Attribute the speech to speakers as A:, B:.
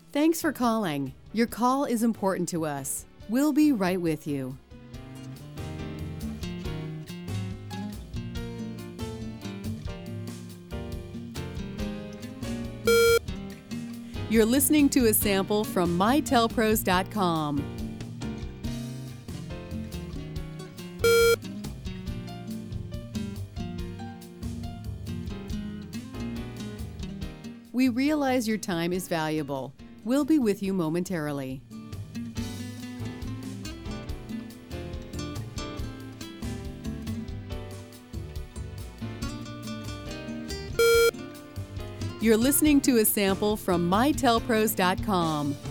A: Thanks for calling. Your call is important to us. We'll be right with you. You're listening to a sample from mytelpros.com. We realize your time is valuable. We'll be with you momentarily. You're listening to a sample from mytelpros.com.